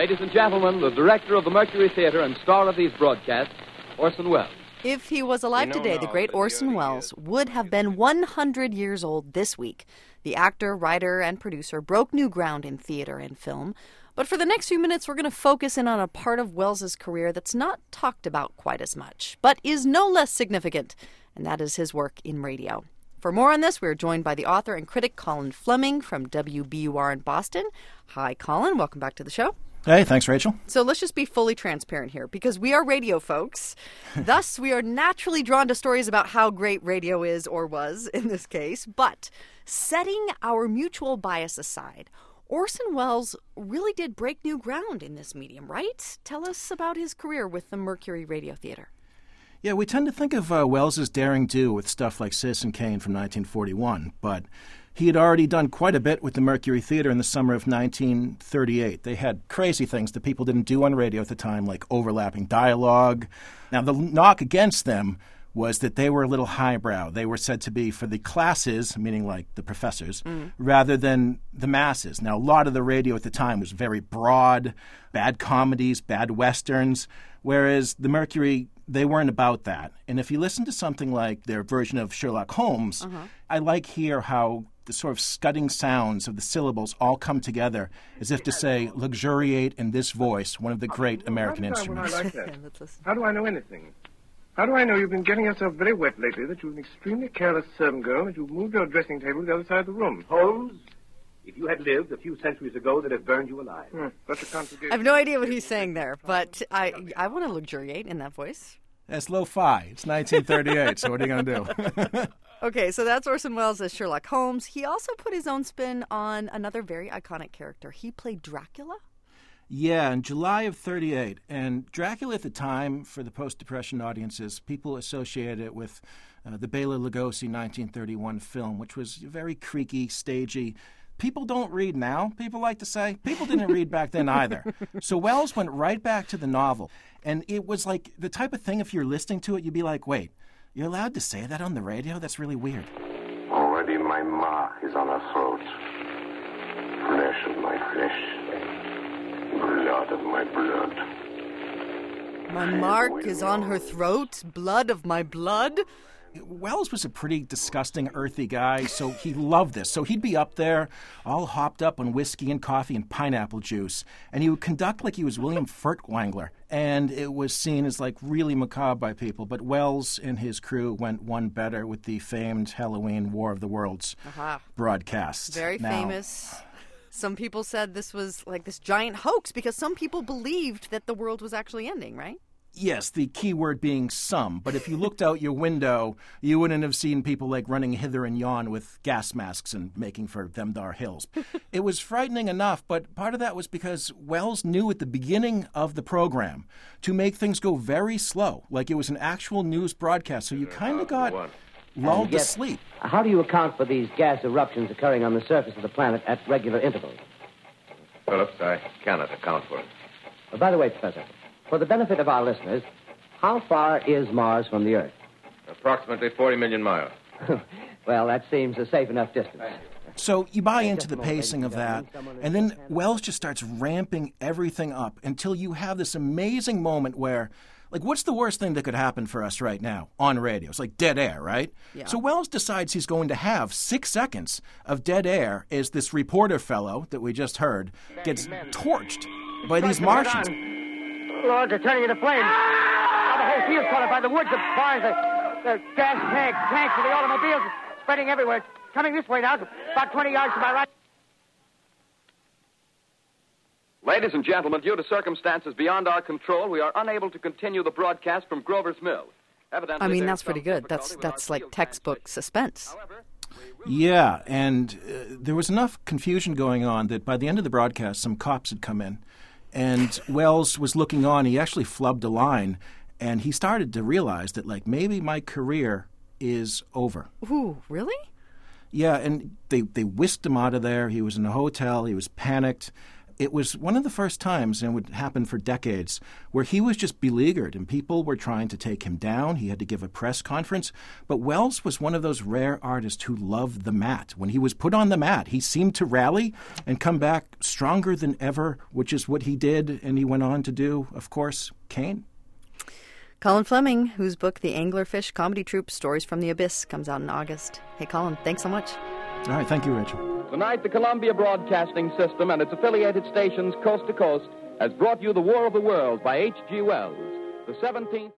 Ladies and gentlemen, the director of the Mercury Theater and star of these broadcasts, Orson Welles. If he was alive today, the great Orson Welles would have been 100 years old this week. The actor, writer, and producer broke new ground in theater and film. But for the next few minutes, we're going to focus in on a part of Welles's career that's not talked about quite as much, but is no less significant, and that is his work in radio. For more on this, we're joined by the author and critic Colin Fleming from WBUR in Boston. Hi, Colin. Welcome back to the show. Hey, thanks, Rachel. So let's just be fully transparent here, because we are radio folks. Thus, we are naturally drawn to stories about how great radio is, or was in this case. But setting our mutual bias aside, Orson Welles really did break new ground in this medium, right? Tell us about his career with the Mercury Radio Theater. Yeah, we tend to think of Welles's daring do with stuff like Citizen Kane from 1941, but he had already done quite a bit with the Mercury Theater in the summer of 1938. They had crazy things that people didn't do on radio at the time, like overlapping dialogue. Now, the knock against them was that they were a little highbrow. They were said to be for the classes, meaning like the professors, rather than the masses. Now, a lot of the radio at the time was very broad, bad comedies, bad westerns, whereas the Mercury, they weren't about that. And if you listen to something like their version of Sherlock Holmes, I like here how the sort of scudding sounds of the syllables all come together as if to say, luxuriate in this voice, one of the great American instruments. I like that. How do I know anything? How do I know you've been getting yourself very wet lately, that you're an extremely careless servant girl, that you've moved your dressing table to the other side of the room? Holmes, if you had lived a few centuries ago, they'd have burned you alive. Such a contradiction. I have no idea what he's saying there, but I want to luxuriate in that voice. That's lo-fi. It's 1938, so what are you going to do? Okay, so that's Orson Welles as Sherlock Holmes. He also put his own spin on another very iconic character. He played Dracula? Yeah, in July of 38. And Dracula at the time, for the post-Depression audiences, people associated it with the Bela Lugosi 1931 film, which was very creaky, stagey. People don't read now, people like to say. People didn't read back then either. So Welles went right back to the novel. And it was like the type of thing, if you're listening to it, you'd be like, wait, you're allowed to say that on the radio? That's really weird. Already my ma is on her throat. Flesh of my flesh. Blood of my blood. My mark is on her throat, blood of my blood. Welles was a pretty disgusting, earthy guy, so he loved this. So he'd be up there, all hopped up on whiskey and coffee and pineapple juice, and he would conduct like he was William Furtwängler, and it was seen as like really macabre by people. But Welles and his crew went one better with the famed Halloween War of the Worlds broadcast. Very famous. Some people said this was like this giant hoax because some people believed that the world was actually ending, right? Yes, the key word being some. But if you looked out your window, you wouldn't have seen people like running hither and yon with gas masks and making for them dar hills. It was frightening enough, but part of that was because Welles knew at the beginning of the program to make things go very slow, like it was an actual news broadcast. So you kind of got lulled to sleep. How do you account for these gas eruptions occurring on the surface of the planet at regular intervals? Phillips, I cannot account for it. By the way, Professor, for the benefit of our listeners, how far is Mars from the Earth? Approximately 40 million miles. Well, that seems a safe enough distance. So you buy into the pacing of that, and then Welles just starts ramping everything up until you have this amazing moment where, like, what's the worst thing that could happen for us right now on radio? It's like dead air, right? Yeah. So Welles decides he's going to have 6 seconds of dead air as this reporter fellow that we just heard gets torched by these Martians. Lord, they're turning into flames. Now the whole field's caught up by the woods, the barns, the gas tanks of the automobiles spreading everywhere. It's coming this way now, about 20 yards to my right. Ladies and gentlemen, due to circumstances beyond our control, we are unable to continue the broadcast from Grover's Mill. I mean, that's pretty good. That's like textbook suspense. Yeah, and there was enough confusion going on that by the end of the broadcast, some cops had come in. And Welles was looking on. He actually flubbed a line, and he started to realize that, like, maybe my career is over. Ooh, really? Yeah, and they whisked him out of there. He was in a hotel. He was panicked. it was one of the first times, and would happen for decades, where he was just beleaguered and people were trying to take him down. He had to give a press conference. But Wells was one of those rare artists who loved the mat. When he was put on the mat, he seemed to rally and come back stronger than ever, which is what he did, and he went on to do, of course, Kane. Colin Fleming, whose book The Anglerfish Comedy Troupe Stories from the Abyss comes out in August. Hey, Colin, thanks so much. All right, thank you, Rachel. Tonight, the Columbia Broadcasting System and its affiliated stations coast to coast has brought you The War of the World by H.G. Wells, the 17th...